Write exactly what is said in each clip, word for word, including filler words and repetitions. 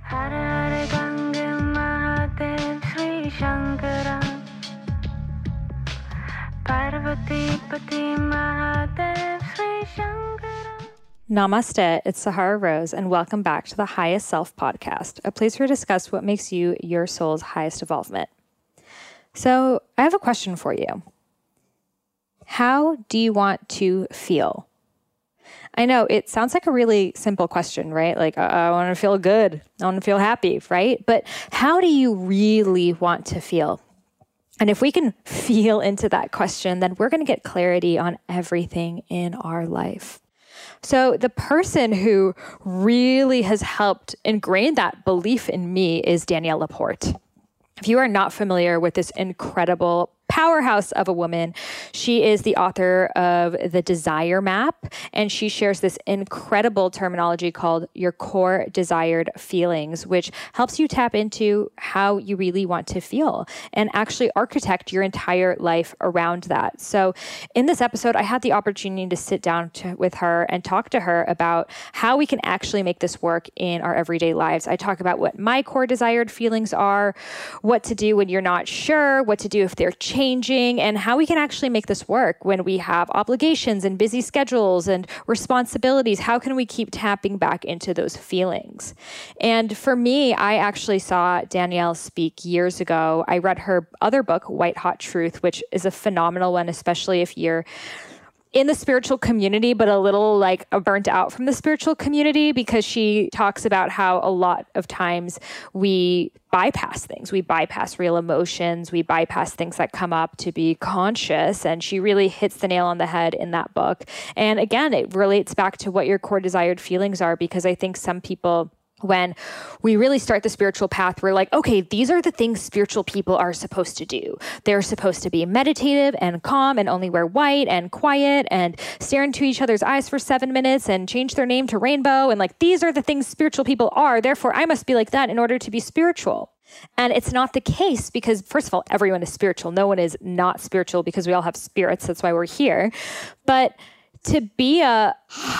हर हर गंगे महादेव श्री शंकरा पार्वती पति Mahadev Shri Shankara. Namaste, it's Sahara Rose, and welcome back to the Highest Self podcast, a place where we discuss what makes you your soul's highest evolvement. So, I have a question for you. How do you want to feel? I know it sounds like a really simple question, right? Like, I, I want to feel good. I want to feel happy, right? But how do you really want to feel? And if we can feel into that question, then we're going to get clarity on everything in our life. So the person who really has helped ingrain that belief in me is Danielle Laporte. If you are not familiar with this incredible powerhouse of a woman, she is the author of The Desire Map, and she shares this incredible terminology called your core desired feelings, which helps you tap into how you really want to feel and actually architect your entire life around that. So in this episode, I had the opportunity to sit down to, with her and talk to her about how we can actually make this work in our everyday lives. I talk about what my core desired feelings are, what to do when you're not sure, what to do if they're changing, changing, and how we can actually make this work when we have obligations and busy schedules and responsibilities. How can we keep tapping back into those feelings? And for me, I actually saw Danielle speak years ago. I read her other book, White Hot Truth, which is a phenomenal one, especially if you're in the spiritual community, but a little like burnt out from the spiritual community, because she talks about how a lot of times we bypass things. We bypass real emotions. We bypass things that come up to be conscious. And she really hits the nail on the head in that book. And again, it relates back to what your core desired feelings are, because I think some people, when we really start the spiritual path, we're like, okay, these are the things spiritual people are supposed to do. They're supposed to be meditative and calm and only wear white and quiet and stare into each other's eyes for seven minutes and change their name to Rainbow. And like, these are the things spiritual people are. Therefore, I must be like that in order to be spiritual. And it's not the case, because first of all, everyone is spiritual. No one is not spiritual, because we all have spirits. That's why we're here. But to be a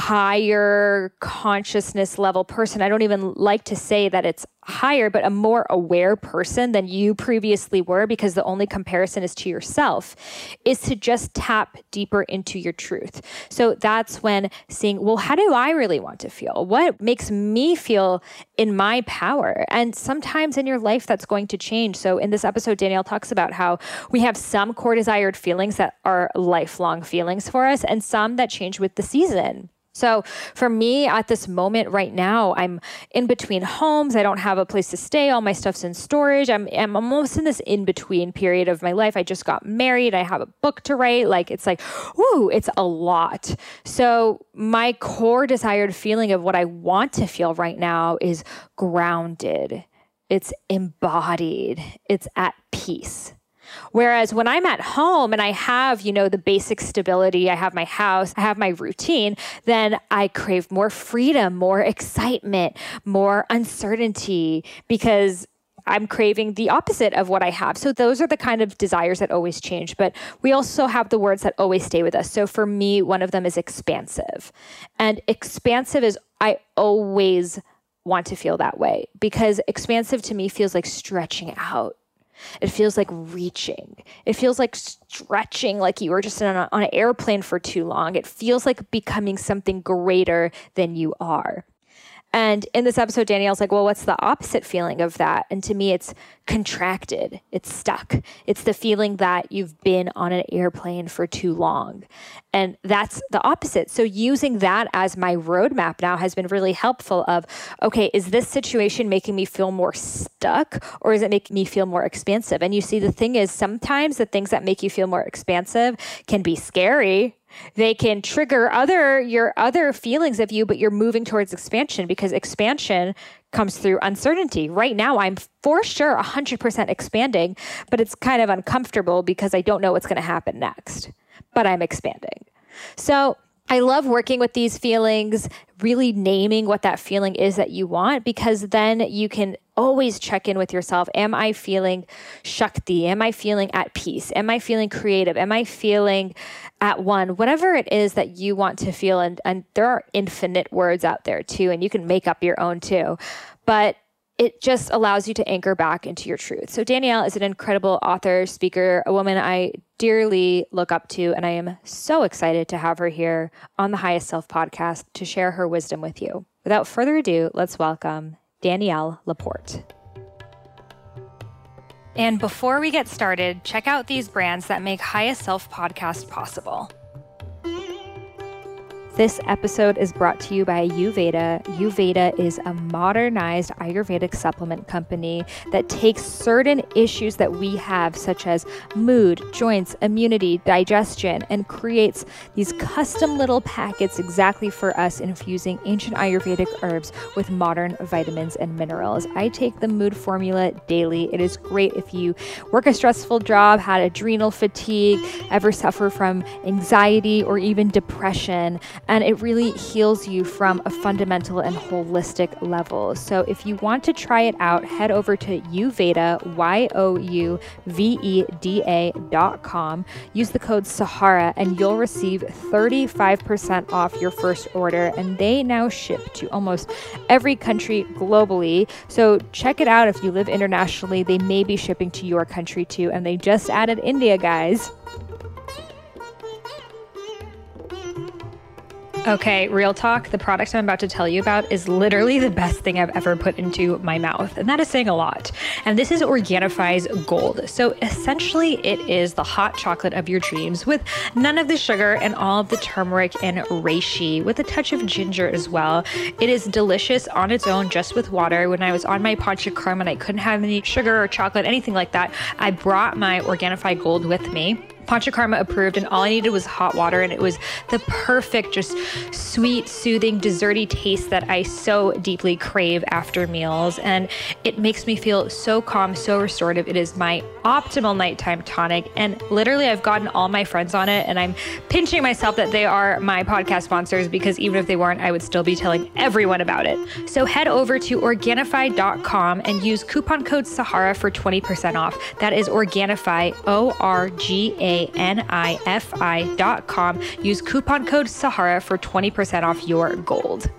higher consciousness level person, I don't even like to say that it's higher, but a more aware person than you previously were, because the only comparison is to yourself, is to just tap deeper into your truth. So that's when seeing, well, how do I really want to feel? What makes me feel in my power? And sometimes in your life that's going to change. So in this episode, Danielle talks about how we have some core desired feelings that are lifelong feelings for us, and some that change with the season. So for me at this moment right now, I'm in between homes. I don't have a place to stay. All my stuff's in storage. I'm, I'm almost in this in-between period of my life. I just got married. I have a book to write. Like, it's like, whoo, it's a lot. So my core desired feeling of what I want to feel right now is grounded. It's embodied. It's at peace. Whereas when I'm at home and I have, you know, the basic stability, I have my house, I have my routine, then I crave more freedom, more excitement, more uncertainty, because I'm craving the opposite of what I have. So those are the kind of desires that always change. But we also have the words that always stay with us. So for me, one of them is expansive. And expansive is, I always want to feel that way, because expansive to me feels like stretching out. It feels like reaching. It feels like stretching, like you were just on, a, on an airplane for too long. It feels like becoming something greater than you are. And in this episode, Danielle's like, well, what's the opposite feeling of that? And to me, it's contracted. It's stuck. It's the feeling that you've been on an airplane for too long. And that's the opposite. So using that as my roadmap now has been really helpful of, okay, is this situation making me feel more stuck, or is it making me feel more expansive? And you see, the thing is, sometimes the things that make you feel more expansive can be scary. They can trigger other your other feelings of you, but you're moving towards expansion, because expansion comes through uncertainty. Right now, I'm for sure one hundred percent expanding, but it's kind of uncomfortable because I don't know what's going to happen next, but I'm expanding. So I love working with these feelings, really naming what that feeling is that you want, because then you can always check in with yourself. Am I feeling Shakti? Am I feeling at peace? Am I feeling creative? Am I feeling at one? Whatever it is that you want to feel. And, and there are infinite words out there too, and you can make up your own too. But it just allows you to anchor back into your truth. So Danielle is an incredible author, speaker, a woman I dearly look up to, and I am so excited to have her here on the Highest Self podcast to share her wisdom with you. Without further ado, let's welcome Danielle Laporte. And before we get started, check out these brands that make Highest Self podcast possible. This episode is brought to you by Ayurveda. Ayurveda is a modernized Ayurvedic supplement company that takes certain issues that we have, such as mood, joints, immunity, digestion, and creates these custom little packets exactly for us, infusing ancient Ayurvedic herbs with modern vitamins and minerals. I take the mood formula daily. It is great if you work a stressful job, had adrenal fatigue, ever suffer from anxiety or even depression. And it really heals you from a fundamental and holistic level. So if you want to try it out, head over to Youveda, Y O U V E D A dot com. Use the code Sahara and you'll receive thirty-five percent off your first order. And they now ship to almost every country globally. So check it out if you live internationally. They may be shipping to your country too. And they just added India, guys. Okay, real talk, the product I'm about to tell you about is literally the best thing I've ever put into my mouth, and that is saying a lot. And this is Organifi's Gold. So essentially it is the hot chocolate of your dreams with none of the sugar and all of the turmeric and reishi with a touch of ginger as well. It is delicious on its own, just with water. When I was on my Panchakarma and I couldn't have any sugar or chocolate, anything like that, I brought my Organifi Gold with me. Panchakarma approved, and all I needed was hot water, and it was the perfect, just sweet, soothing, desserty taste that I so deeply crave after meals. And it makes me feel so calm, so restorative. It is my optimal nighttime tonic. And literally, I've gotten all my friends on it, and I'm pinching myself that they are my podcast sponsors, because even if they weren't, I would still be telling everyone about it. So head over to Organifi dot com and use coupon code Sahara for twenty percent off. That is Organifi, O R G A N I F I dot com. Use coupon code Sahara for twenty percent off your gold.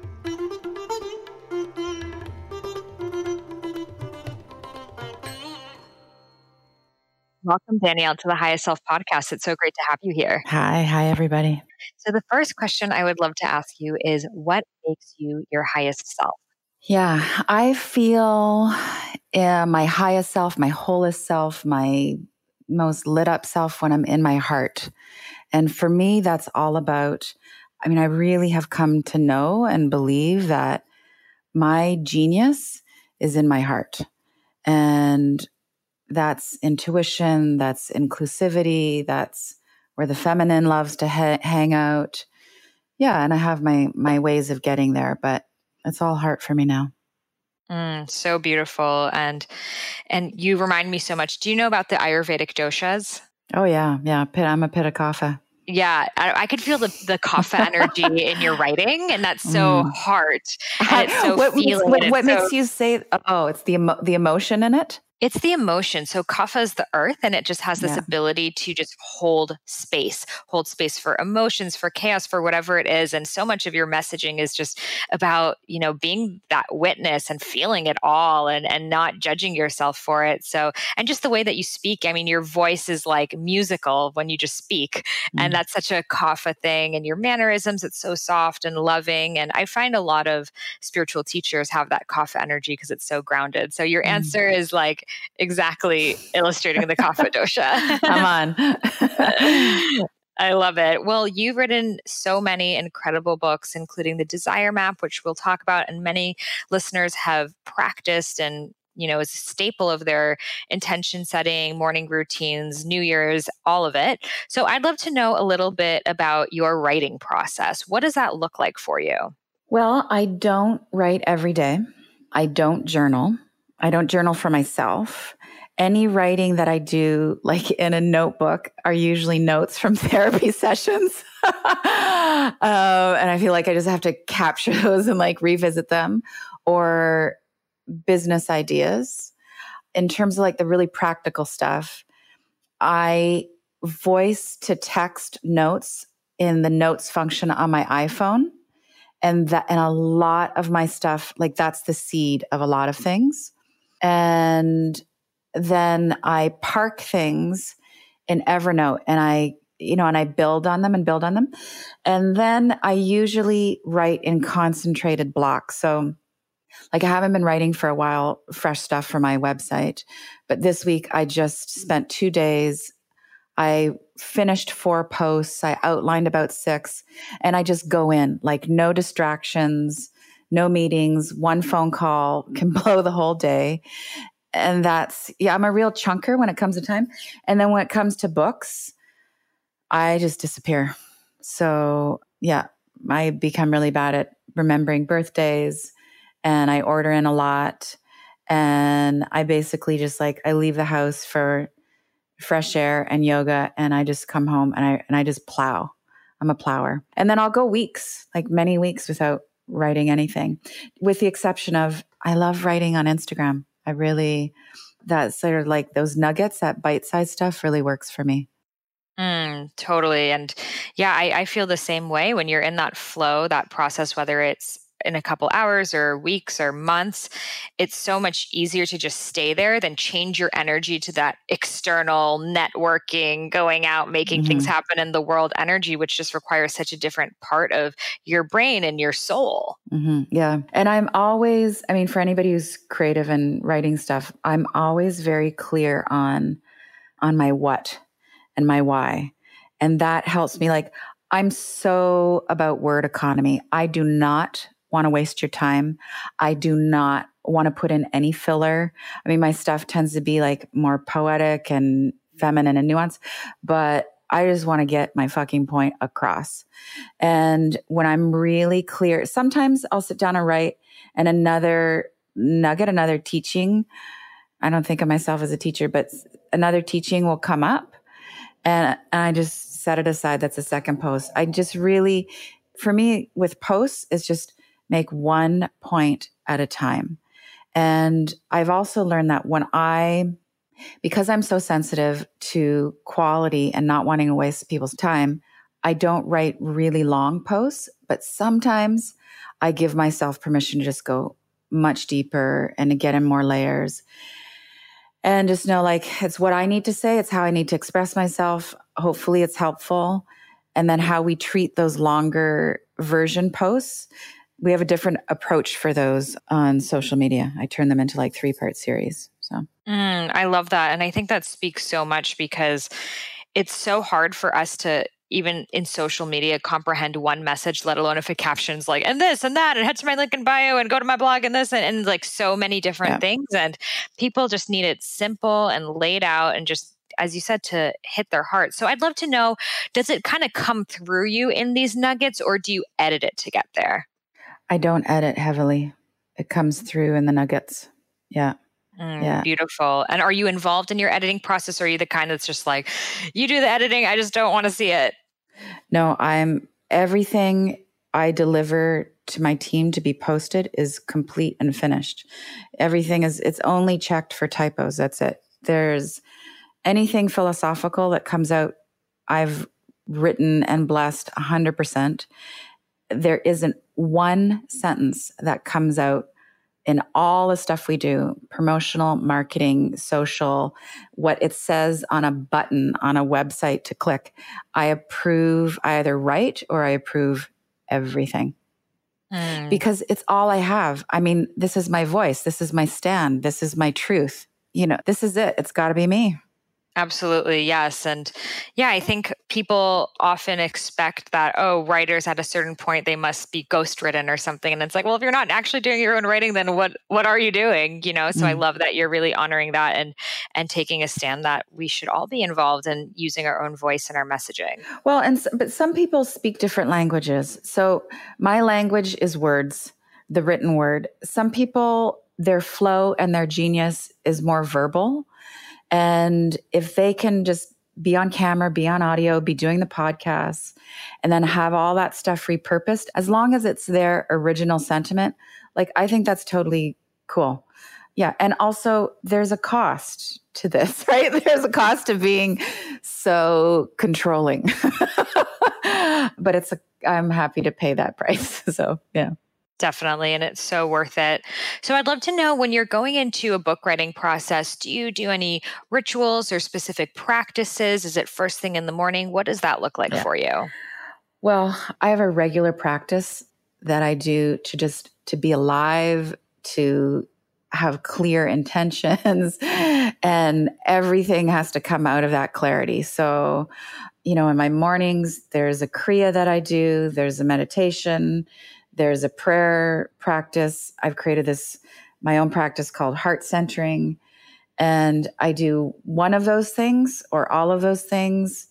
Welcome, Danielle, to the Highest Self podcast. It's so great to have you here. Hi. Hi, everybody. So the first question I would love to ask you is, what makes you your highest self? Yeah, I feel uh, my highest self, my wholest self, my most lit up self when I'm in my heart. And for me, that's all about, I mean, I really have come to know and believe that my genius is in my heart. And that's intuition, that's inclusivity, that's where the feminine loves to ha- hang out. Yeah, and I have my my ways of getting there, but it's all heart for me now. Mm, so beautiful. And and you remind me so much. Do you know about the Ayurvedic doshas? Oh, yeah. Yeah. Pit, I'm a Pitta Kapha. Yeah. I, I could feel the, the kapha energy in your writing, and that's so Mm. heart. And it's so what makes, feeling. what, and what it's makes so- you say, oh, it's the emo- the emotion in it? It's the emotion. So kapha is the earth, and it just has this Yeah. ability to just hold space, hold space for emotions, for chaos, for whatever it is. And so much of your messaging is just about, you know, being that witness and feeling it all, and, and not judging yourself for it. So, and just the way that you speak, I mean, your voice is like musical when you just speak. Mm. And that's such a kapha thing. And your mannerisms, it's so soft and loving. And I find a lot of spiritual teachers have that kapha energy because it's so grounded. So your Mm. answer is like, exactly illustrating the kapha dosha. I'm on. I love it. Well, you've written so many incredible books, including The Desire Map, which we'll talk about, and many listeners have practiced and, you know, is a staple of their intention setting, morning routines, New Year's, all of it. So I'd love to know a little bit about your writing process. What does that look like for you? Well, I don't write every day. I don't journal. I don't journal for myself. Any writing that I do, like in a notebook, are usually notes from therapy sessions. uh, and I feel like I just have to capture those and like revisit them, or business ideas. In terms of like the really practical stuff, I voice to text notes in the notes function on my iPhone. And that, and a lot of my stuff, like that's the seed of a lot of things. And then I park things in Evernote and I, you know, and I build on them and build on them. And then I usually write in concentrated blocks. So like I haven't been writing for a while, fresh stuff for my website, but this week I just spent two days. I finished four posts. I outlined about six and I just go in like no distractions, no meetings, one phone call can blow the whole day. And that's, yeah, I'm a real chunker when it comes to time. And then when it comes to books, I just disappear. So yeah, I become really bad at remembering birthdays and I order in a lot. And I basically just like, I leave the house for fresh air and yoga and I just come home and I, and I just plow. I'm a plower. And then I'll go weeks, like many weeks without writing anything, with the exception of, I love writing on Instagram. I really, that sort of like those nuggets, that bite-sized stuff really works for me. Mm, totally. And yeah, I, I feel the same way when you're in that flow, that process, whether it's in a couple hours or weeks or months, it's so much easier to just stay there than change your energy to that external networking, going out, making mm-hmm. things happen in the world energy, which just requires such a different part of your brain and your soul. Mm-hmm. Yeah. And I'm always, I mean, for anybody who's creative and writing stuff, I'm always very clear on, on my what and my why. And that helps me. Like, I'm so about word economy. I do not want to waste your time. I do not want to put in any filler. I mean, my stuff tends to be like more poetic and feminine and nuanced, but I just want to get my fucking point across. And when I'm really clear, sometimes I'll sit down and write and another nugget, another teaching. I don't think of myself as a teacher, but another teaching will come up and, and I just set it aside. That's a second post. I just really, for me with posts, it's just make one point at a time. And I've also learned that when I, because I'm so sensitive to quality and not wanting to waste people's time, I don't write really long posts, but sometimes I give myself permission to just go much deeper and to get in more layers. And just know like, it's what I need to say. It's how I need to express myself. Hopefully it's helpful. And then how we treat those longer version posts. We have a different approach for those on social media. I turn them into like three-part series. So mm, I love that. And I think that speaks so much because it's so hard for us to even in social media comprehend one message, let alone if a caption's like, and this and that, and head to my link in bio and go to my blog and this and, and like so many different yeah. things. And people just need it simple and laid out and just, as you said, to hit their heart. So I'd love to know, does it kind of come through you in these nuggets or do you edit it to get there? I don't edit heavily. It comes through in the nuggets. Yeah. Mm, yeah. Beautiful. And are you involved in your editing process or are you the kind that's just like, you do the editing, I just don't want to see it? No, I'm everything I deliver to my team to be posted is complete and finished. Everything is, it's only checked for typos. That's it. There's anything philosophical that comes out, I've written and blessed one hundred percent. There isn't one sentence that comes out in all the stuff we do, promotional, marketing, social, what it says on a button on a website to click. I approve, I either write or I approve everything. Mm. Because it's all I have. I mean, this is my voice. This is my stand. This is my truth. You know, this is it. It's got to be me. Absolutely. Yes. And yeah, I think people often expect that, oh, writers at a certain point, they must be ghostwritten or something. And it's like, well, if you're not actually doing your own writing, then what, what are you doing? You know, so mm. I love that you're really honoring that and, and taking a stand that we should all be involved in using our own voice in our messaging. Well, and, but some people speak different languages. So my language is words, the written word. Some people, their flow and their genius is more verbal. And if they can just be on camera, be on audio, be doing the podcasts, and then have all that stuff repurposed, as long as it's their original sentiment, like I think that's totally cool. Yeah. And also there's a cost to this, right? There's a cost to being so controlling, but it's, a, I'm happy to pay that price. So yeah. Definitely. And it's so worth it. So I'd love to know, when you're going into a book writing process, do you do any rituals or specific practices? Is it first thing in the morning? What does that look like Yeah. for you? Well, I have a regular practice that I do to just to be alive, to have clear intentions, and everything has to come out of that clarity. So, you know, in my mornings, there's a Kriya that I do, there's a meditation, there's a prayer practice. I've created this, my own practice called heart centering. And I do one of those things or all of those things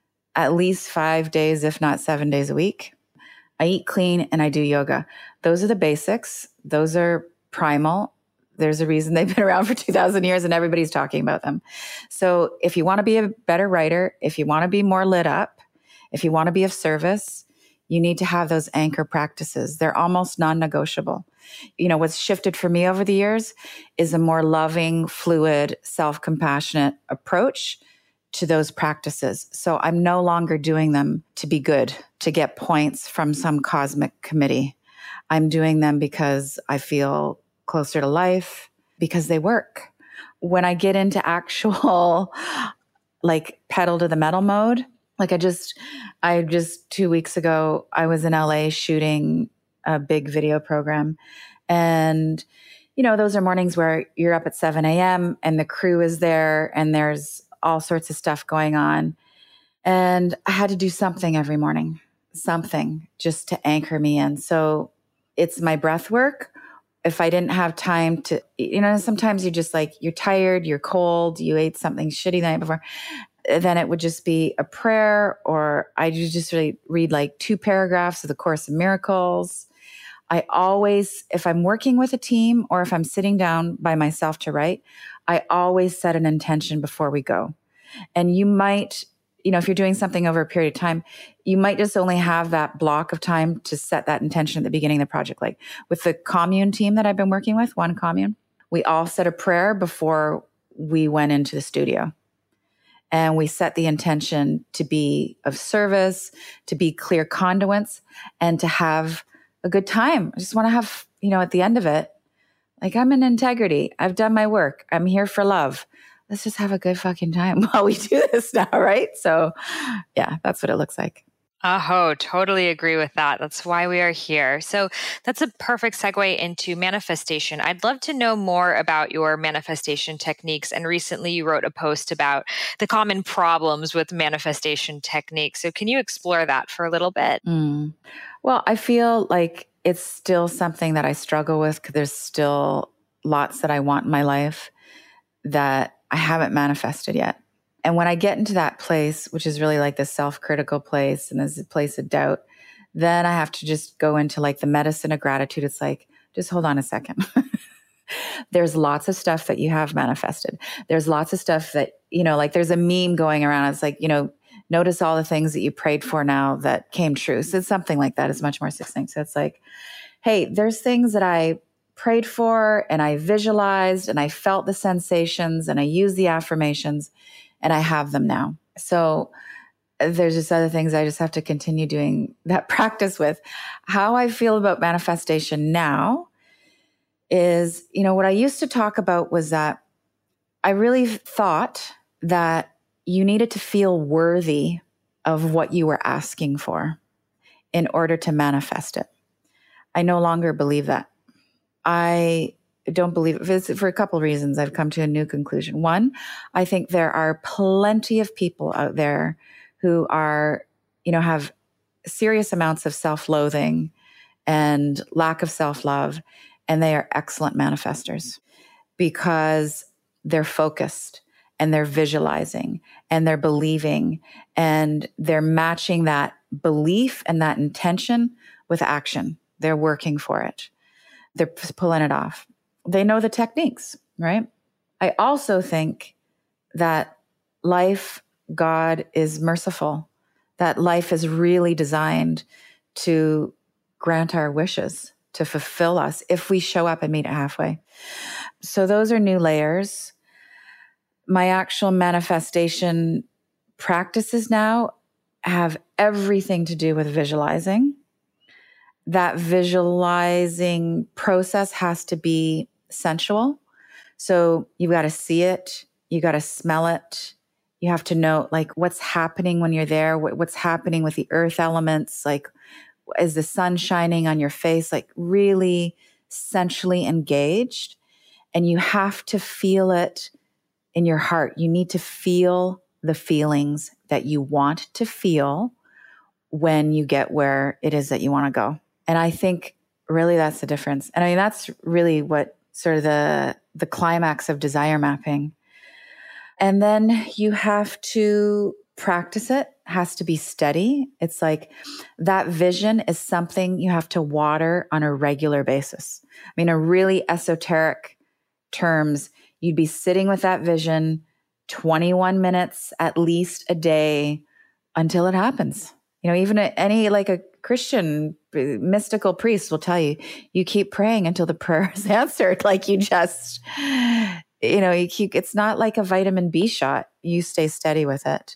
at least five days, if not seven days a week. I eat clean and I do yoga. Those are the basics. Those are primal. There's a reason they've been around for two thousand years and everybody's talking about them. So if you want to be a better writer, if you want to be more lit up, if you want to be of service, you need to have those anchor practices. They're almost non-negotiable. You know, what's shifted for me over the years is a more loving, fluid, self-compassionate approach to those practices. So I'm no longer doing them to be good, to get points from some cosmic committee. I'm doing them because I feel closer to life, because they work. When I get into actual, like, pedal to the metal mode, like I just, I just two weeks ago, I was in L A shooting a big video program. And, you know, those are mornings where you're up at seven a.m. and the crew is there and there's all sorts of stuff going on. And I had to do something every morning, something just to anchor me in. So it's my breath work. If I didn't have time to, you know, sometimes you're just like, you're tired, you're cold, you ate something shitty the night before. Then it would just be a prayer, or I just really read like two paragraphs of the Course in Miracles. I always, if I'm working with a team or if I'm sitting down by myself to write, I always set an intention before we go. And you might, you know, if you're doing something over a period of time, you might just only have that block of time to set that intention at the beginning of the project. Like with the commune team that I've been working with, One Commune, we all said a prayer before we went into the studio. And we set the intention to be of service, to be clear conduits, and to have a good time. I just want to have, you know, at the end of it, like, I'm in integrity. I've done my work. I'm here for love. Let's just have a good fucking time while we do this now, right? So yeah, that's what it looks like. Oh, totally agree with that. That's why we are here. So that's a perfect segue into manifestation. I'd love to know more about your manifestation techniques. And recently you wrote a post about the common problems with manifestation techniques. So can you explore that for a little bit? Mm. Well, I feel like it's still something that I struggle with, because there's still lots that I want in my life that I haven't manifested yet. And when I get into that place, which is really like the self-critical place and there's a place of doubt, then I have to just go into like the medicine of gratitude. It's like, just hold on a second. There's lots of stuff that you have manifested. There's lots of stuff that, you know, like there's a meme going around. It's like, you know, notice all the things that you prayed for now that came true. So it's something like that. It's much more succinct. So it's like, hey, there's things that I prayed for and I visualized and I felt the sensations and I used the affirmations, and I have them now. So there's just other things I just have to continue doing that practice with. How I feel about manifestation now is, you know, what I used to talk about was that I really thought that you needed to feel worthy of what you were asking for in order to manifest it. I no longer believe that. I don't believe it. For a couple of reasons, I've come to a new conclusion. One, I think there are plenty of people out there who are, you know, have serious amounts of self-loathing and lack of self-love, and they are excellent manifestors because they're focused and they're visualizing and they're believing and they're matching that belief and that intention with action. They're working for it. They're pulling it off. They know the techniques, right? I also think that life, God is merciful, that life is really designed to grant our wishes. to fulfill us if we show up and meet it halfway. So those are new layers. My actual manifestation practices now have everything to do with visualizing. That visualizing process has to be sensual. So you've got to see it. You got to smell it. You have to know like what's happening when you're there, what's happening with the earth elements, like is the sun shining on your face, like really sensually engaged. And you have to feel it in your heart. You need to feel the feelings that you want to feel when you get where it is that you want to go. And I think really that's the difference. And I mean, that's really what sort of the, the climax of desire mapping. And then you have to practice it, has to be steady. It's like that vision is something you have to water on a regular basis. I mean, a really esoteric terms, you'd be sitting with that vision twenty-one minutes at least a day until it happens. You know, even any like a Christian mystical priest will tell you, you keep praying until the prayer is answered. Like you just, you know, you keep, it's not like a vitamin B shot. You stay steady with it.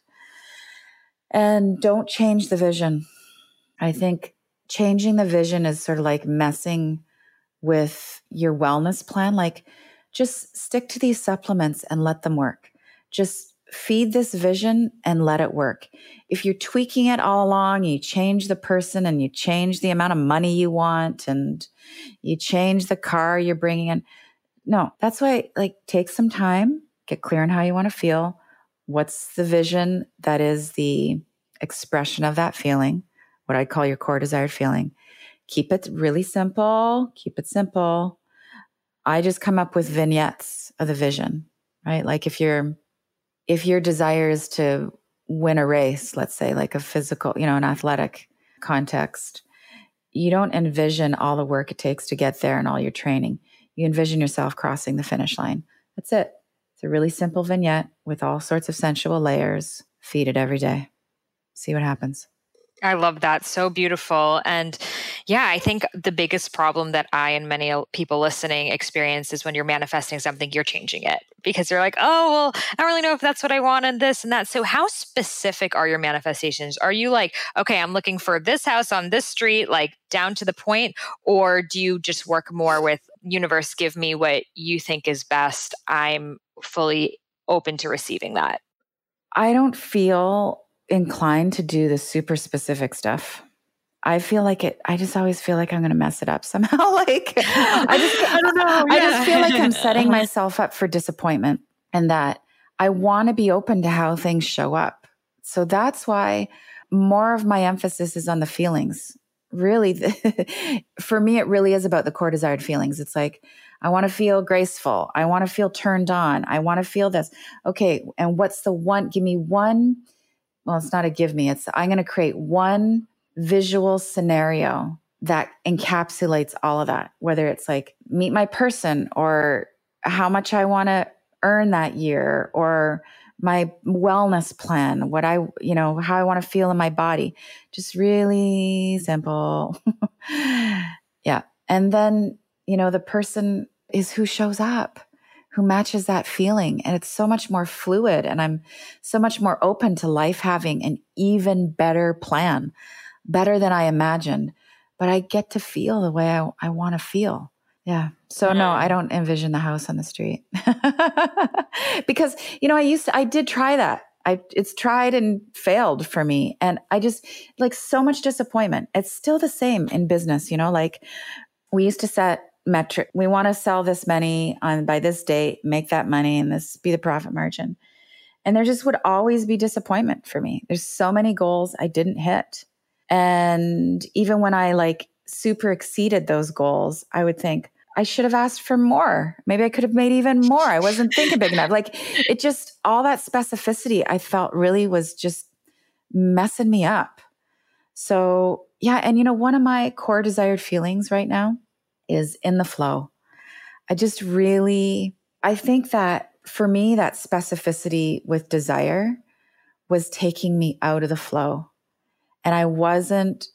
And don't change the vision. I think changing the vision is sort of like messing with your wellness plan. Like just stick to these supplements and let them work. Just feed this vision and let it work. If you're tweaking it all along, you change the person and you change the amount of money you want and you change the car you're bringing in. No, that's why, like, take some time, get clear on how you want to feel. What's the vision that is the expression of that feeling? What I call your core desired feeling. Keep it really simple. Keep it simple. I just come up with vignettes of the vision, right? Like if you're, if your desire is to win a race, let's say like a physical, you know, an athletic context, you don't envision all the work it takes to get there and all your training. You envision yourself crossing the finish line. That's it. It's a really simple vignette with all sorts of sensual layers. Feed it every day. See what happens. I love that. So beautiful. And yeah, I think the biggest problem that I and many people listening experience is when you're manifesting something, you're changing it because you're like, oh, well, I don't really know if that's what I want and this and that. So how specific are your manifestations? Are you like, okay, I'm looking for this house on this street, like down to the point, or do you just work more with universe, give me what you think is best? I'm fully open to receiving that. I don't feel inclined to do the super specific stuff. I feel like it, I just always feel like I'm going to mess it up somehow. Like, I just, I don't know. I yeah. just feel like I'm setting myself up for disappointment and that I want to be open to how things show up. So that's why more of my emphasis is on the feelings. Really, the, for me, it really is about the core desired feelings. It's like, I want to feel graceful. I want to feel turned on. I want to feel this. Okay. And what's the one, give me one, well, it's not a give me, it's I'm going to create one visual scenario that encapsulates all of that, whether it's like meet my person or how much I want to earn that year or my wellness plan, what I, you know, how I want to feel in my body. Just really simple. Yeah. And then, you know, the person is who shows up, who matches that feeling. And it's so much more fluid. And I'm so much more open to life having an even better plan, better than I imagined. But I get to feel the way I, I want to feel. Yeah. So no, I don't envision the house on the street. Because, you know, I used to, I did try that. I, it's tried and failed for me. And I just like so much disappointment. It's still the same in business, you know, like we used to set metric. We want to sell this many on by this date, make that money, and this be the profit margin. And there just would always be disappointment for me. There's so many goals I didn't hit. And even when I like super exceeded those goals, I would think I should have asked for more. Maybe I could have made even more. I wasn't thinking big enough. Like it just, all that specificity I felt really was just messing me up. So yeah. And you know, one of my core desired feelings right now is in the flow. I just really, I think that for me, that specificity with desire was taking me out of the flow. And I wasn't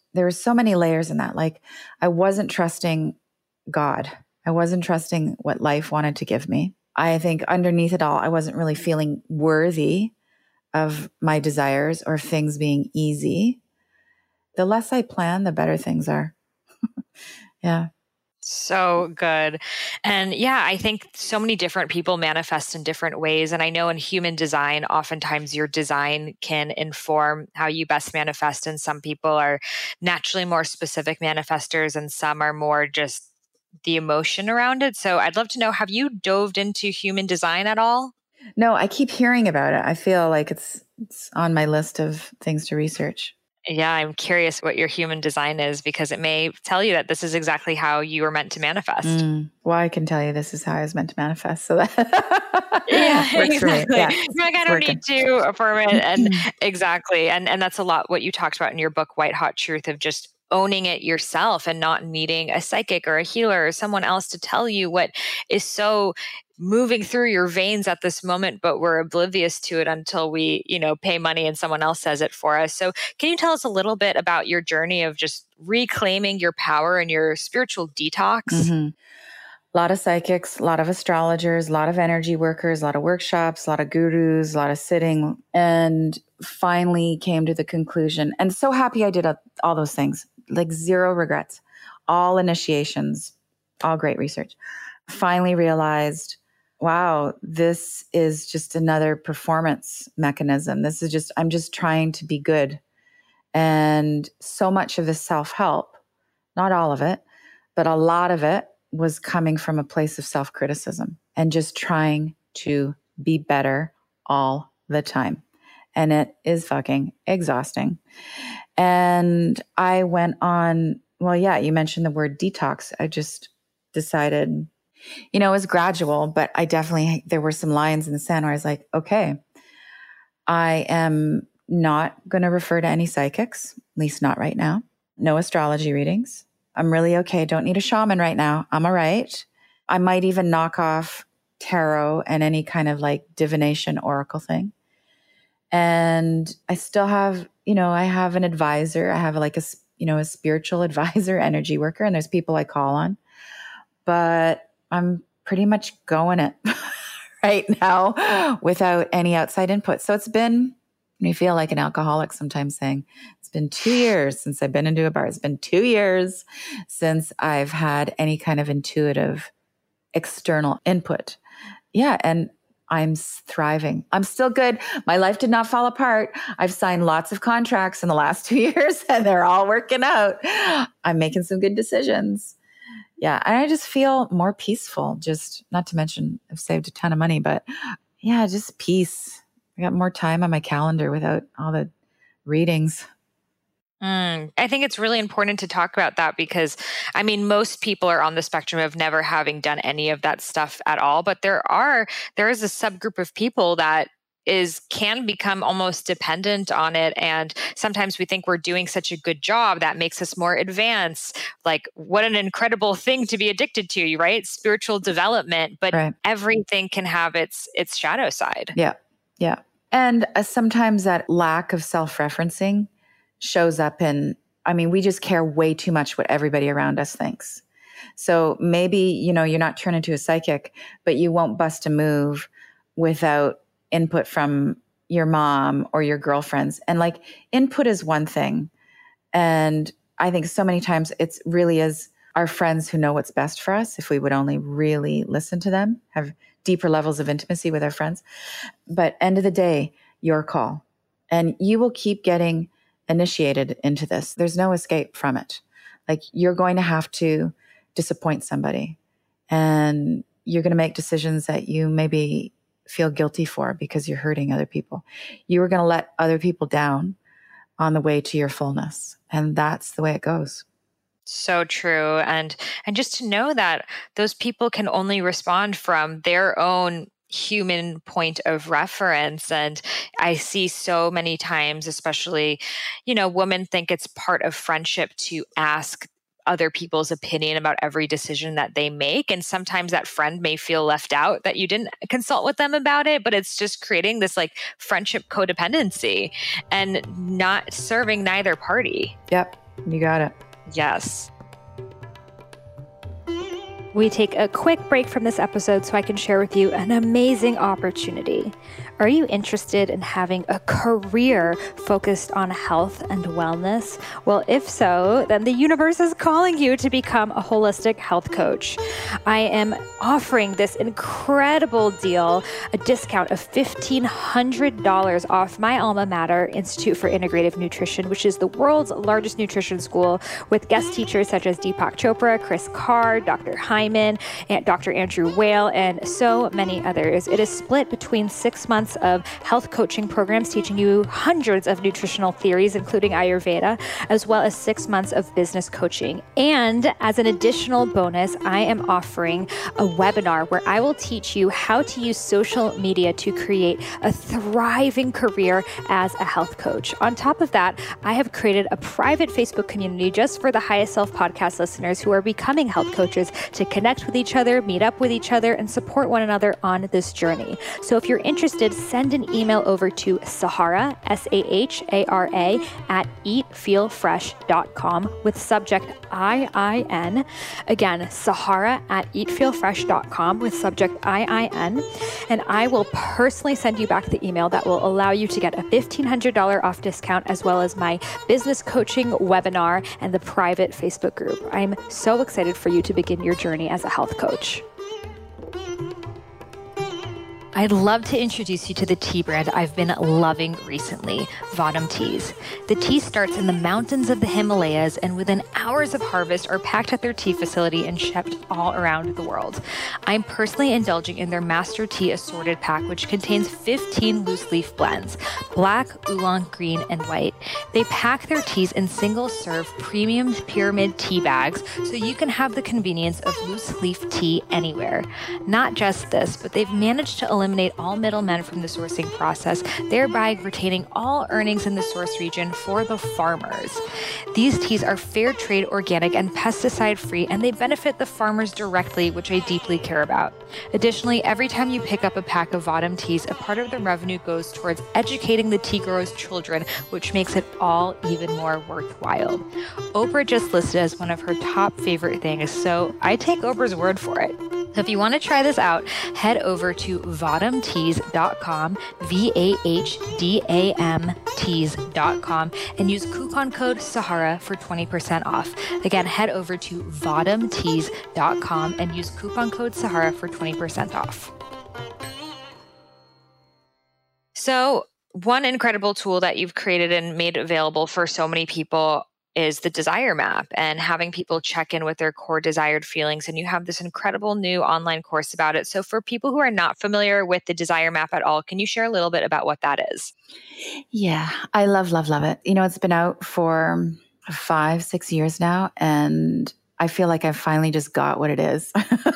there were so many layers in that. Like I wasn't trusting God. I wasn't trusting what life wanted to give me. I think underneath it all, I wasn't really feeling worthy of my desires or things being easy. The less I plan, the better things are. Yeah. So good. And yeah, I think so many different people manifest in different ways. And I know in human design, oftentimes your design can inform how you best manifest. And some people are naturally more specific manifestors, and some are more just the emotion around it. So I'd love to know, have you dove into human design at all? No, I keep hearing about it. I feel like it's it's on my list of things to research. Yeah, I'm curious what your human design is, because it may tell you that this is exactly how you were meant to manifest. Mm. Well, I can tell you this is how I was meant to manifest. So that yeah, works exactly. for me. Yeah, You're like, I don't working. need to affirm it. And exactly. And and that's a lot what you talked about in your book, White Hot Truth, of just owning it yourself and not needing a psychic or a healer or someone else to tell you what is so moving through your veins at this moment, but we're oblivious to it until we, you know, pay money and someone else says it for us. So can you tell us a little bit about your journey of just reclaiming your power and your spiritual detox? Mm-hmm. A lot of psychics, a lot of astrologers, a lot of energy workers, a lot of workshops, a lot of gurus, a lot of sitting, and finally came to the conclusion. And so happy I did all those things, like zero regrets, all initiations, all great research. Finally realized, wow, this is just another performance mechanism. This is just, I'm just trying to be good. And so much of this self-help, not all of it, but a lot of it was coming from a place of self-criticism and just trying to be better all the time. And it is fucking exhausting. And I went on, well, yeah, you mentioned the word detox. I just decided, you know, it was gradual, but I definitely, there were some lines in the sand where I was like, okay, I am not going to refer to any psychics, at least not right now. No astrology readings. I'm really okay. Don't need a shaman right now. I'm all right. I might even knock off tarot and any kind of like divination oracle thing. And I still have, you know, I have an advisor. I have like a, you know, a spiritual advisor, energy worker, and there's people I call on. But I'm pretty much going it right now without any outside input. So it's been, I feel like an alcoholic sometimes saying, it's been two years since I've been into a bar. It's been two years since I've had any kind of intuitive external input. Yeah. And I'm thriving. I'm still good. My life did not fall apart. I've signed lots of contracts in the last two years and they're all working out. I'm making some good decisions. Yeah. And I just feel more peaceful. Just not to mention I've saved a ton of money, but yeah, just peace. I got more time on my calendar without all the readings. Mm, I think it's really important to talk about that because, I mean, most people are on the spectrum of never having done any of that stuff at all. But there are, there is a subgroup of people that is can become almost dependent on it. And sometimes we think we're doing such a good job that makes us more advanced. Like, what an incredible thing to be addicted to, right? Spiritual development, but right. Everything can have its its shadow side. Yeah, yeah. And uh, sometimes that lack of self-referencing shows up in, I mean, we just care way too much what everybody around us thinks. So maybe, you know, you're not turned into a psychic, but you won't bust a move without input from your mom or your girlfriends. And like input is one thing. And I think so many times it's really is our friends who know what's best for us. If we would only really listen to them, have deeper levels of intimacy with our friends. But end of the day, your call. And you will keep getting initiated into this. There's no escape from it. Like you're going to have to disappoint somebody and you're going to make decisions that you maybe feel guilty for because you're hurting other people. You are going to let other people down on the way to your fullness. And that's the way it goes. So true. And and just to know that those people can only respond from their own human point of reference. And I see so many times, especially, you know, women think it's part of friendship to ask other people's opinion about every decision that they make. And sometimes that friend may feel left out that you didn't consult with them about it, but it's just creating this like friendship codependency and not serving neither party. Yep. You got it. Yes. We take a quick break from this episode so I can share with you an amazing opportunity. Are you interested in having a career focused on health and wellness? Well, if so, then the universe is calling you to become a holistic health coach. I am offering this incredible deal, a discount of fifteen hundred dollars off my alma mater, Institute for Integrative Nutrition, which is the world's largest nutrition school, with guest teachers such as Deepak Chopra, Chris Carr, Doctor Hyman, and Doctor Andrew Whale, and so many others. It is split between six months of health coaching programs teaching you hundreds of nutritional theories, including Ayurveda, as well as six months of business coaching. And as an additional bonus, I am offering a webinar where I will teach you how to use social media to create a thriving career as a health coach. On top of that, I have created a private Facebook community just for the Highest Self podcast listeners who are becoming health coaches to connect with each other, meet up with each other, and support one another on this journey. So if you're interested, send an email over to Sahara, S A H A R A, at eat feel fresh dot com with subject I I N. Again, Sahara at eat feel fresh dot com with subject I I N. And I will personally send you back the email that will allow you to get a fifteen hundred dollars off discount, as well as my business coaching webinar and the private Facebook group. I'm so excited for you to begin your journey as a health coach. I'd love to introduce you to the tea brand I've been loving recently, Vahdam Teas. The tea starts in the mountains of the Himalayas and within hours of harvest are packed at their tea facility and shipped all around the world. I'm personally indulging in their Master Tea Assorted pack, which contains fifteen loose leaf blends, black, oolong, green, and white. They pack their teas in single-serve premium pyramid tea bags so you can have the convenience of loose leaf tea anywhere. Not just this, but they've managed to eliminate all middlemen from the sourcing process, thereby retaining all earnings in the source region for the farmers. These teas are fair trade, organic, and pesticide-free, and they benefit the farmers directly, which I deeply care about. Additionally, every time you pick up a pack of Vahdam teas, a part of the revenue goes towards educating the tea growers' children, which makes it all even more worthwhile. Oprah just listed as one of her top favorite things, so I take Oprah's word for it. So if you want to try this out, head over to vahdam teas dot com, V A H D A M teas dot com, and use coupon code Sahara for twenty percent off. Again, head over to vahdam teas dot com and use coupon code Sahara for twenty percent off. So one incredible tool that you've created and made available for so many people is the Desire Map, and having people check in with their core desired feelings. And you have this incredible new online course about it. So for people who are not familiar with the Desire Map at all, can you share a little bit about what that is? Yeah, I love, love, love it. You know, it's been out for five, six years now, and I feel like I've finally just got what it is.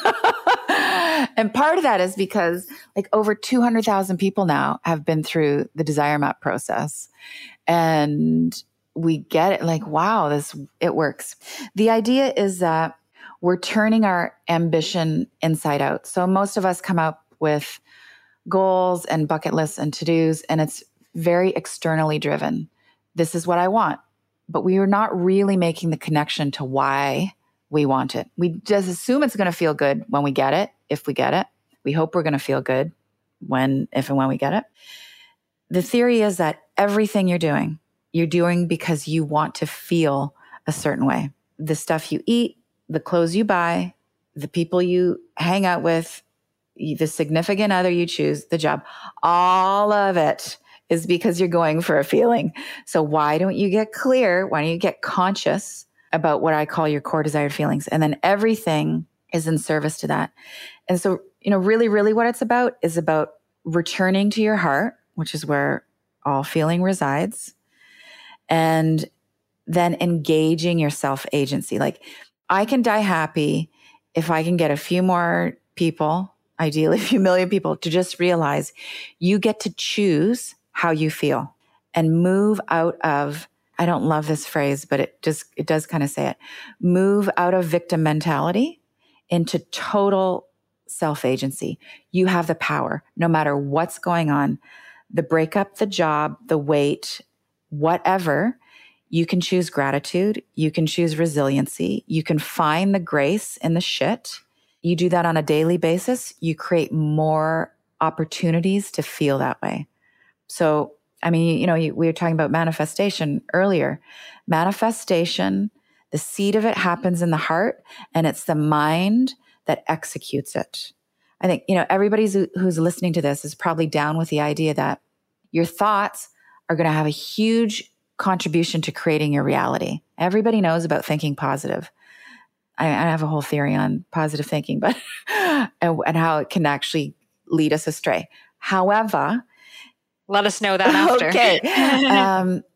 And part of that is because like over two hundred thousand people now have been through the Desire Map process. And we get it like, wow, this, it works. The idea is that we're turning our ambition inside out. So most of us come up with goals and bucket lists and to-dos, and it's very externally driven. This is what I want, but we are not really making the connection to why we want it. We just assume it's going to feel good when we get it, if we get it. We hope we're going to feel good when, if and when we get it. The theory is that everything you're doing, you're doing because you want to feel a certain way. The stuff you eat, the clothes you buy, the people you hang out with, the significant other you choose, the job, all of it is because you're going for a feeling. So why don't you get clear? Why don't you get conscious about what I call your core desired feelings? And then everything is in service to that. And so, you know, really, really what it's about is about returning to your heart, which is where all feeling resides, and then engaging your self-agency. Like, I can die happy if I can get a few more people, ideally a few million people, to just realize you get to choose how you feel and move out of, I don't love this phrase, but it just, it does kind of say it, move out of victim mentality into total self-agency. You have the power, no matter what's going on, the breakup, the job, the weight, whatever. You can choose gratitude. You can choose resiliency. You can find the grace in the shit. You do that on a daily basis, you create more opportunities to feel that way. So, I mean, you know, we were talking about manifestation earlier. Manifestation, the seed of it happens in the heart, and it's the mind that executes it. I think, you know, everybody who's listening to this is probably down with the idea that your thoughts are going to have a huge contribution to creating your reality. Everybody knows about thinking positive. I, I have a whole theory on positive thinking, but and, and how it can actually lead us astray. However, let us know that after. Okay. um,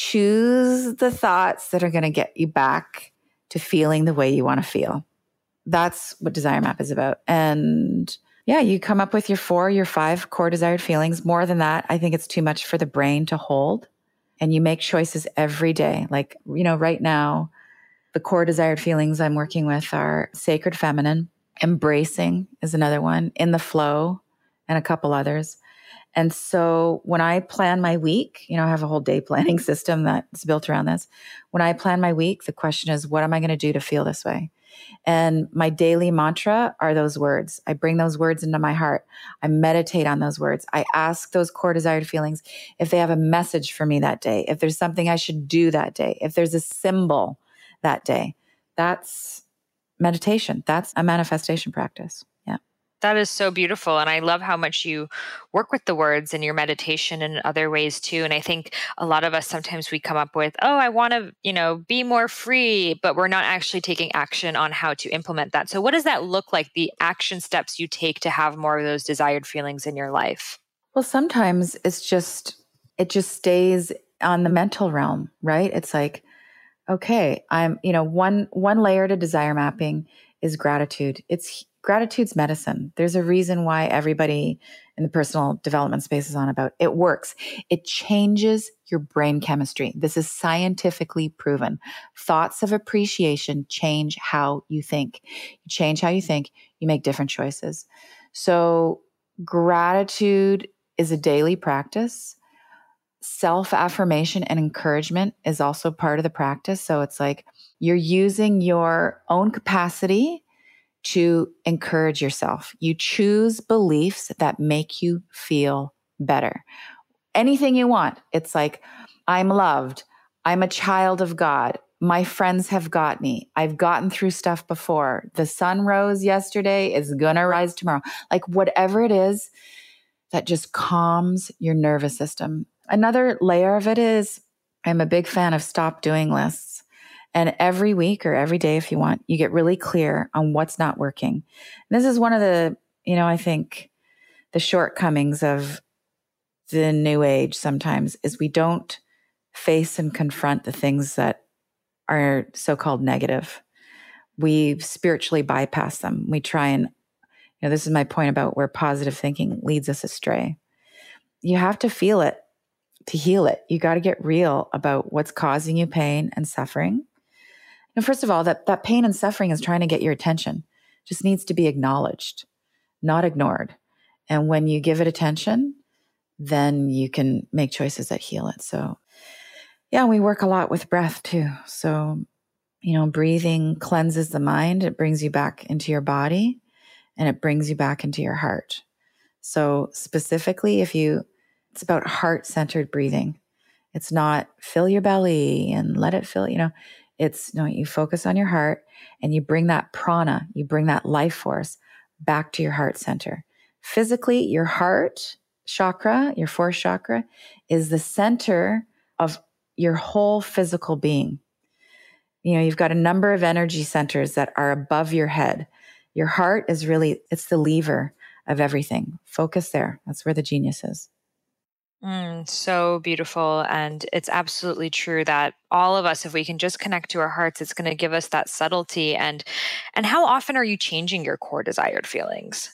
choose the thoughts that are going to get you back to feeling the way you want to feel. That's what Desire Map is about. And yeah, you come up with your four, your five core desired feelings. More than that, I think it's too much for the brain to hold. And you make choices every day. Like, you know, right now, the core desired feelings I'm working with are sacred feminine, embracing is another one, in the flow, and a couple others. And so when I plan my week, you know, I have a whole day planning system that's built around this. When I plan my week, the question is, what am I going to do to feel this way? And my daily mantra are those words. I bring those words into my heart. I meditate on those words. I ask those core desired feelings if they have a message for me that day, if there's something I should do that day, if there's a symbol that day. That's meditation. That's a manifestation practice. Yeah. That is so beautiful. And I love how much you work with the words in your meditation and other ways too. And I think a lot of us, sometimes we come up with, oh, I want to, you know, be more free, but we're not actually taking action on how to implement that. So what does that look like, the action steps you take to have more of those desired feelings in your life? Well, sometimes it's just, it just stays on the mental realm, right? It's like, okay, I'm, you know, one, one layer to desire mapping is gratitude. It's gratitude's medicine. There's a reason why everybody in the personal development space is on about it. Works. It changes your brain chemistry. This is scientifically proven. Thoughts of appreciation change how you think. You change how you think, you make different choices. So gratitude is a daily practice. Self-affirmation and encouragement is also part of the practice. So it's like you're using your own capacity to encourage yourself. You choose beliefs that make you feel better. Anything you want. It's like, I'm loved. I'm a child of God. My friends have got me. I've gotten through stuff before. The sun rose yesterday. It's going to rise tomorrow. Like whatever it is that just calms your nervous system. Another layer of it is I'm a big fan of stop doing lists. And every week or every day, if you want, you get really clear on what's not working. And this is one of the, you know, I think the shortcomings of the new age sometimes is we don't face and confront the things that are so-called negative. We spiritually bypass them. We try and, you know, this is my point about where positive thinking leads us astray. You have to feel it to heal it. You got to get real about what's causing you pain and suffering. And first of all, that, that pain and suffering is trying to get your attention. It just needs to be acknowledged, not ignored. And when you give it attention, then you can make choices that heal it. So yeah, we work a lot with breath too. So, you know, breathing cleanses the mind. It brings you back into your body and it brings you back into your heart. So specifically, if you, it's about heart-centered breathing. It's not fill your belly and let it fill, you know, it's, you know, you focus on your heart and you bring that prana, you bring that life force back to your heart center. Physically, your heart chakra, your fourth chakra, is the center of your whole physical being. You know, you've got a number of energy centers that are above your head. Your heart is really, it's the lever of everything. Focus there. That's where the genius is. Mm, so beautiful. And it's absolutely true that all of us, if we can just connect to our hearts, it's going to give us that subtlety. And, and how often are you changing your core desired feelings?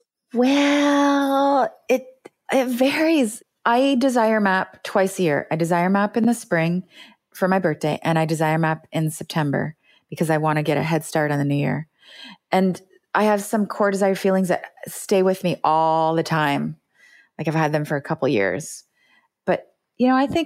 Well, it, it varies. I desire map twice a year. I desire map in the spring for my birthday, and I desire map in September because I want to get a head start on the new year. And I have some core desired feelings that stay with me all the time. Like I've had them for a couple years. But, you know, I think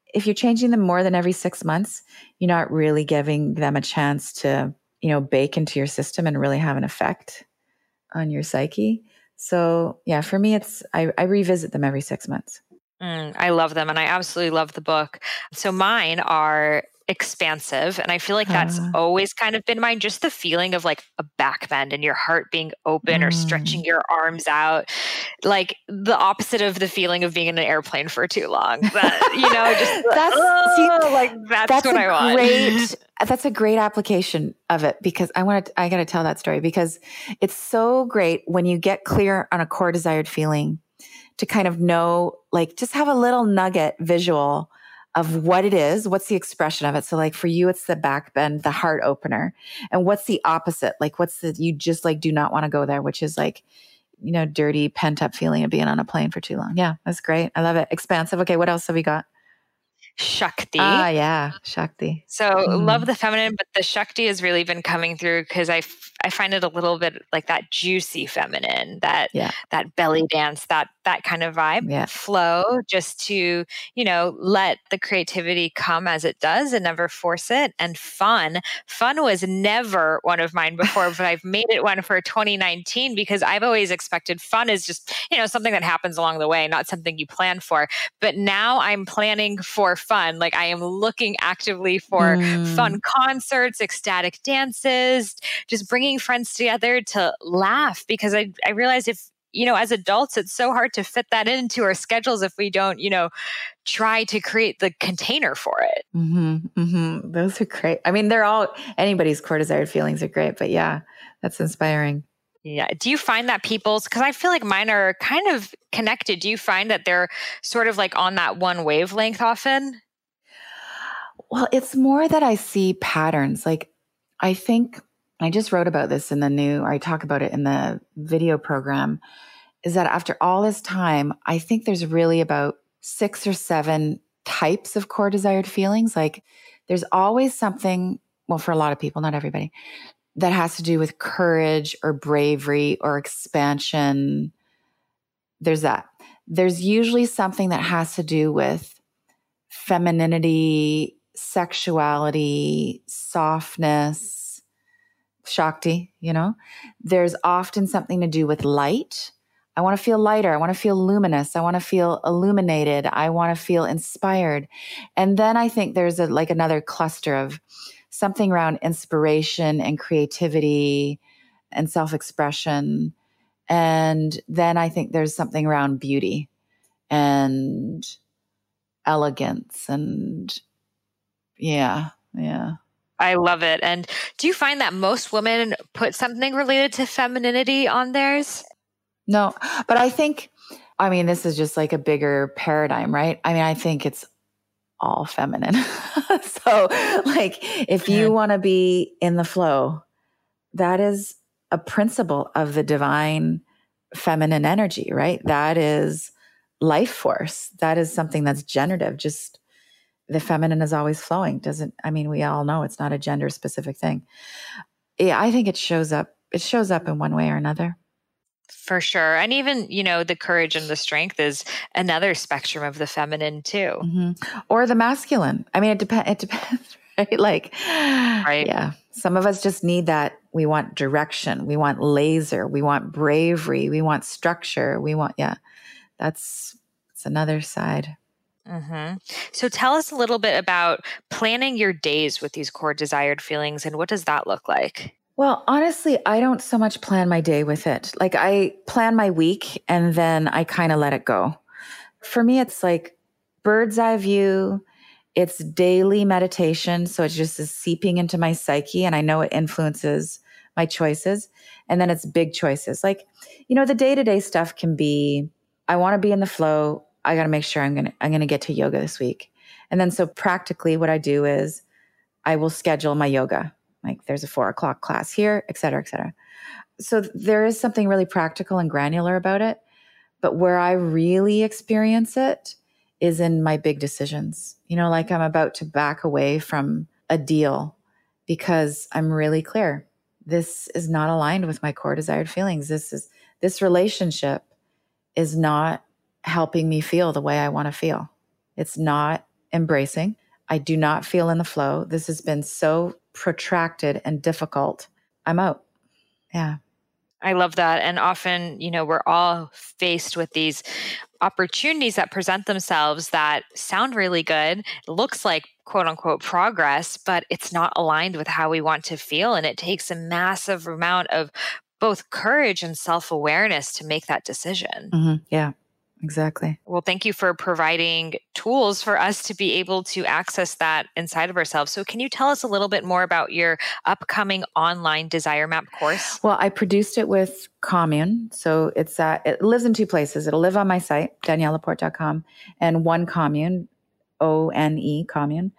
if you're changing them more than every six months, you're not really giving them a chance to, you know, bake into your system and really have an effect on your psyche. So yeah, for me, it's, I, I revisit them every six months. Mm, I love them. And I absolutely love the book. So mine are expansive. And I feel like that's Uh, always kind of been mine. Just the feeling of like a back bend and your heart being open or stretching mm, your arms out. Like the opposite of the feeling of being in an airplane for too long. That, you know, just That's- oh, see, like that's, that's what a I want. great, that's a great application of it, because I want to, I got to tell that story, because it's so great when you get clear on a core desired feeling to kind of know, like, just have a little nugget visual of what it is. What's the expression of it? So like for you, it's the back bend, the heart opener. And what's the opposite? Like what's the, you just like do not want to go there, which is like, you know, dirty pent up feeling of being on a plane for too long. Yeah, that's great. I love it. Expansive. Okay. What else have we got? Shakti. Ah, yeah. Shakti. So Mm. love the feminine, but the Shakti has really been coming through because I, f- I find it a little bit like that juicy feminine, that Yeah. that belly dance, that that kind of vibe, Yeah. flow, just to, you know, let the creativity come as it does and never force it. And fun. Fun was never one of mine before, but I've made it one for twenty nineteen because I've always expected fun is just, you know, something that happens along the way, not something you plan for. But now I'm planning for fun. Like I am looking actively for Mm. fun concerts, ecstatic dances, just bringing friends together to laugh, because I, I realize if, you know, as adults, it's so hard to fit that into our schedules if we don't, you know, try to create the container for it. Mm-hmm, mm-hmm. Those are great. I mean, they're all, anybody's core desired feelings are great, but yeah, that's inspiring. Yeah. Do you find that people's, because I feel like mine are kind of connected. Do you find that they're sort of like on that one wavelength often? Well, it's more that I see patterns. Like, I think I just wrote about this in the new, or I talk about it in the video program, is that after all this time, I think there's really about six or seven types of core desired feelings. Like, there's always something, well, for a lot of people, not everybody, that has to do with courage or bravery or expansion. There's that. There's usually something that has to do with femininity, sexuality, softness, Shakti, you know. There's often something to do with light. I want to feel lighter. I want to feel luminous. I want to feel illuminated. I want to feel inspired. And then I think there's a, like another cluster of something around inspiration and creativity and self-expression. And then I think there's something around beauty and elegance and yeah, yeah. I love it. And do you find that most women put something related to femininity on theirs? No, but I think, I mean, this is just like a bigger paradigm, right? I mean, I think it's all feminine. So like, if you want to be in the flow, that is a principle of the divine feminine energy, right? That is life force. That is something that's generative. Just the feminine is always flowing. Doesn't, I mean, we all know it's not a gender specific thing. Yeah, I think it shows up. It shows up in one way or another. For sure. And even, you know, the courage and the strength is another spectrum of the feminine too. Mm-hmm. Or the masculine. I mean, it depends. It depends, right? Like, right. Yeah. Some of us just need that. We want direction. We want laser. We want bravery. We want structure. We want, yeah, that's, that's another side. Mm-hmm. So tell us a little bit about planning your days with these core desired feelings, and what does that look like? Well, honestly, I don't so much plan my day with it. Like I plan my week and then I kind of let it go. For me, it's like bird's eye view. It's daily meditation. So it just is seeping into my psyche and I know it influences my choices. And then it's big choices. Like, you know, the day-to-day stuff can be, I want to be in the flow. I got to make sure I'm going to, I'm going to get to yoga this week. And then so practically what I do is I will schedule my yoga. Like there's a four o'clock class here, et cetera, et cetera. So there is something really practical and granular about it. But where I really experience it is in my big decisions. You know, like I'm about to back away from a deal because I'm really clear. This is not aligned with my core desired feelings. This is, this relationship is not helping me feel the way I want to feel. It's not embracing. I do not feel in the flow. This has been so protracted and difficult. I'm out. Yeah. I love that. And often, you know, we're all faced with these opportunities that present themselves that sound really good, looks like quote unquote progress, but it's not aligned with how we want to feel. And it takes a massive amount of both courage and self-awareness to make that decision. Mm-hmm. Yeah, exactly. Well, thank you for providing tools for us to be able to access that inside of ourselves. So can you tell us a little bit more about your upcoming online Desire Map course? Well, I produced it with Commune. So it's uh, it lives in two places. It'll live on my site, danielle laporte dot com, and One Commune, O N E, Commune.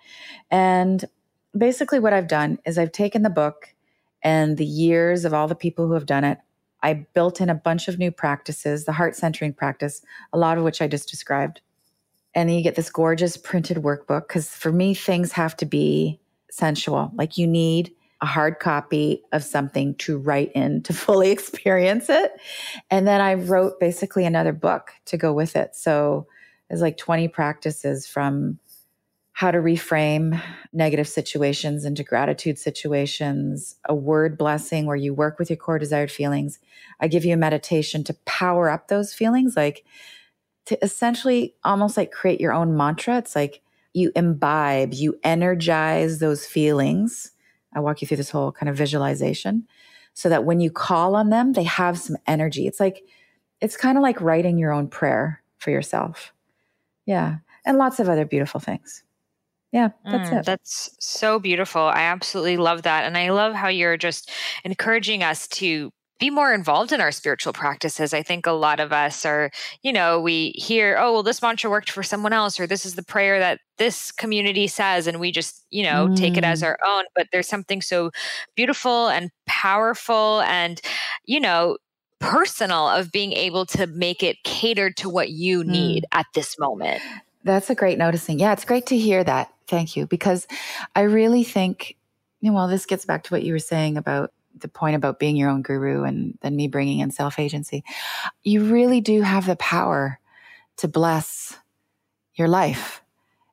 And basically what I've done is I've taken the book and the years of all the people who have done it. I built in a bunch of new practices, the heart centering practice, a lot of which I just described. And you get this gorgeous printed workbook, because for me, things have to be sensual. Like you need a hard copy of something to write in to fully experience it. And then I wrote basically another book to go with it. So there's like twenty practices, from how to reframe negative situations into gratitude situations, a word blessing where you work with your core desired feelings. I give you a meditation to power up those feelings, like to essentially almost like create your own mantra. It's like you imbibe, you energize those feelings. I walk you through this whole kind of visualization so that when you call on them, they have some energy. It's like, it's kind of like writing your own prayer for yourself. Yeah. And lots of other beautiful things. Yeah, that's Mm, it. that's so beautiful. I absolutely love that. And I love how you're just encouraging us to be more involved in our spiritual practices. I think a lot of us are, you know, we hear, oh, well, this mantra worked for someone else, or this is the prayer that this community says, and we just, you know, take it as Mm, our own. But there's something so beautiful and powerful and, you know, personal of being able to make it catered to what you need mm. at this moment. That's a great noticing. Yeah, it's great to hear that. Thank you. Because I really think, you know, well, this gets back to what you were saying about the point about being your own guru and then me bringing in self-agency. You really do have the power to bless your life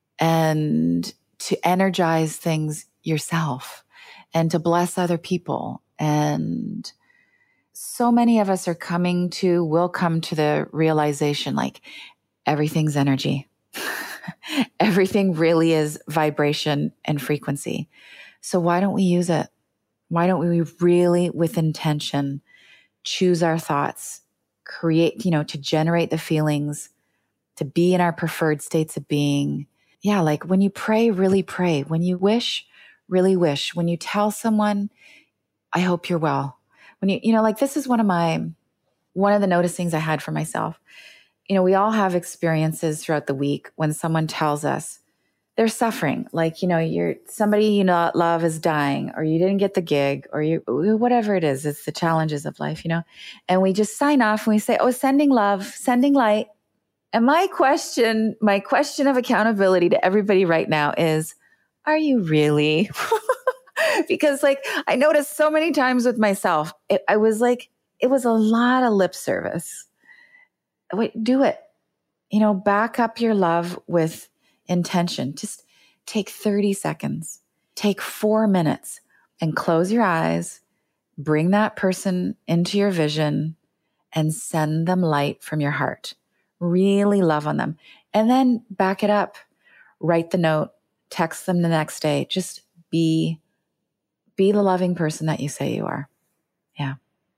and to energize things yourself and to bless other people. And so many of us are coming to, will come to the realization like everything's energy. Everything really is vibration and frequency. So why don't we use it? Why don't we really, with intention, choose our thoughts, create, you know, to generate the feelings, to be in our preferred states of being. Yeah, like when you pray, really pray. When you wish, really wish. When you tell someone, I hope you're well. When you, you know, like this is one of my, one of the noticings I had for myself. You know, we all have experiences throughout the week when someone tells us they're suffering, like, you know, you're somebody you know love is dying, or you didn't get the gig, or you, whatever it is, it's the challenges of life, you know, and we just sign off and we say, oh, sending love, sending light. And my question, my question of accountability to everybody right now is, are you really? Because like, I noticed so many times with myself, it, I was like, it was a lot of lip service. Wait, do it. You know, back up your love with intention. Just take thirty seconds, take four minutes and close your eyes, bring that person into your vision and send them light from your heart. Really love on them. And then back it up, write the note, text them the next day. Just be, be the loving person that you say you are. Yeah.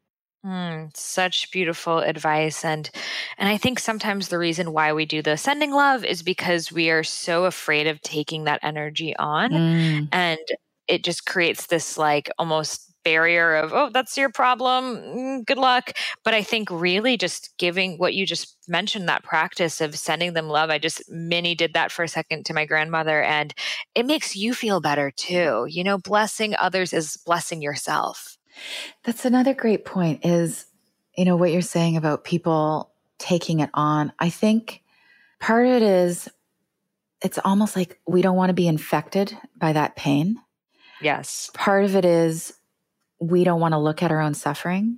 Mm, such beautiful advice. And and I think sometimes the reason why we do the sending love is because we are so afraid of taking that energy on. Mm. And it just creates this like almost barrier of, oh, that's your problem. Mm, good luck. But I think really just giving what you just mentioned, that practice of sending them love. I just mini did that for a second to my grandmother, and it makes you feel better too. You know, blessing others is blessing yourself. That's another great point is, you know, what you're saying about people taking it on. I think part of it is it's almost like we don't want to be infected by that pain. Yes. Part of it is we don't want to look at our own suffering.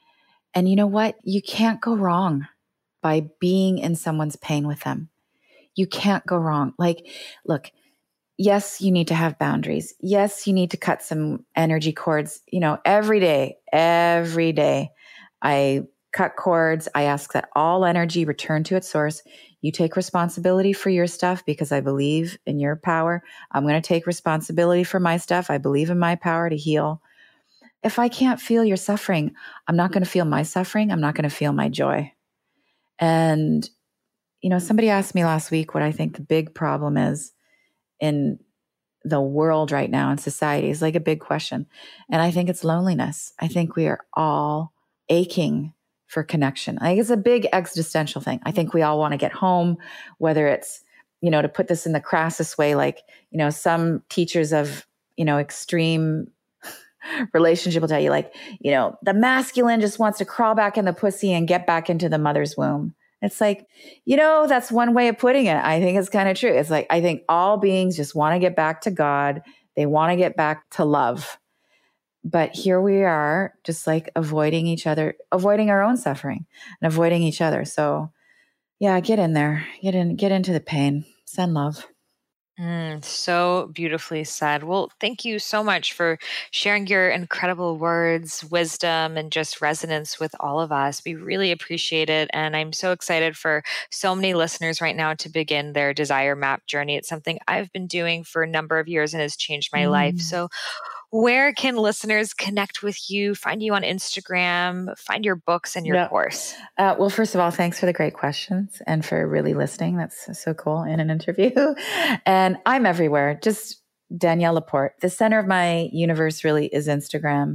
And you know what? You can't go wrong by being in someone's pain with them. You can't go wrong. Like, look, yes, you need to have boundaries. Yes, you need to cut some energy cords. You know, every day, every day, I cut cords. I ask that all energy return to its source. You take responsibility for your stuff because I believe in your power. I'm going to take responsibility for my stuff. I believe in my power to heal. If I can't feel your suffering, I'm not going to feel my suffering. I'm not going to feel my joy. And, you know, somebody asked me last week what I think the big problem is in the world right now in society. Is like a big question. And I think it's loneliness. I think we are all aching for connection. I think it's a big existential thing. I think we all want to get home, whether it's, you know, to put this in the crassest way, like, you know, some teachers of, you know, extreme relationship will tell you, like, you know, the masculine just wants to crawl back in the pussy and get back into the mother's womb. It's like, you know, that's one way of putting it. I think it's kind of true. It's like, I think all beings just want to get back to God. They want to get back to love. But here we are, just like avoiding each other, avoiding our own suffering and avoiding each other. So yeah, get in there, get in, get into the pain, send love. Mm, so beautifully said. Well, thank you so much for sharing your incredible words, wisdom, and just resonance with all of us. We really appreciate it. And I'm so excited for so many listeners right now to begin their desire map journey. It's something I've been doing for a number of years and has changed my mm. life. So where can listeners connect with you, find you on Instagram, find your books and your yeah. course? Uh, well, first of all, thanks for the great questions and for really listening. That's so cool in an interview. And I'm everywhere, just Danielle Laporte. The center of my universe really is Instagram.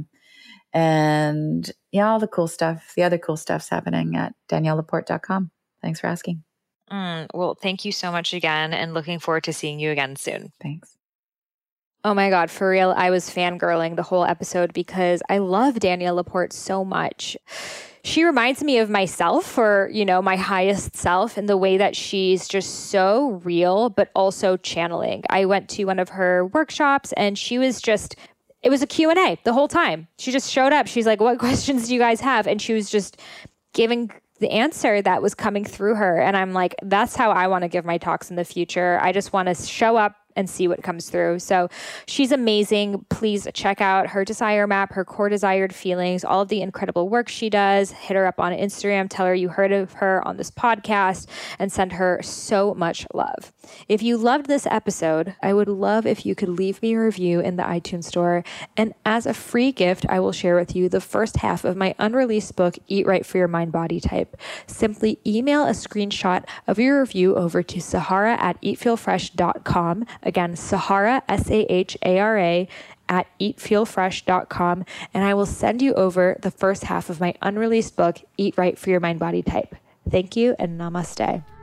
And yeah, all the cool stuff, the other cool stuff's happening at danielle laporte dot com. Thanks for asking. Mm, well, thank you so much again and looking forward to seeing you again soon. Thanks. Oh my God, for real, I was fangirling the whole episode because I love Danielle Laporte so much. She reminds me of myself, or, you know, my highest self, in the way that she's just so real, but also channeling. I went to one of her workshops and she was just, it was a Q and A the whole time. She just showed up. She's like, what questions do you guys have? And she was just giving the answer that was coming through her. And I'm like, that's how I want to give my talks in the future. I just want to show up and see what comes through. So she's amazing. Please check out her desire map, her core desired feelings, all of the incredible work she does. Hit her up on Instagram, tell her you heard of her on this podcast, and send her so much love. If you loved this episode, I would love if you could leave me a review in the iTunes store. And as a free gift, I will share with you the first half of my unreleased book, Eat Right for Your Mind Body Type. Simply email a screenshot of your review over to Sahara at eat feel fresh dot com. Again, Sahara, S A H A R A, at eat feel fresh dot com, and I will send you over the first half of my unreleased book, Eat Right for Your Mind Body Type. Thank you, and namaste.